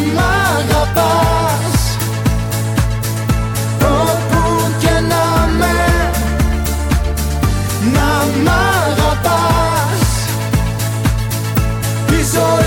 μ' αγαπάς. Όπου και να με, να μ' αγαπάς. Η ζωή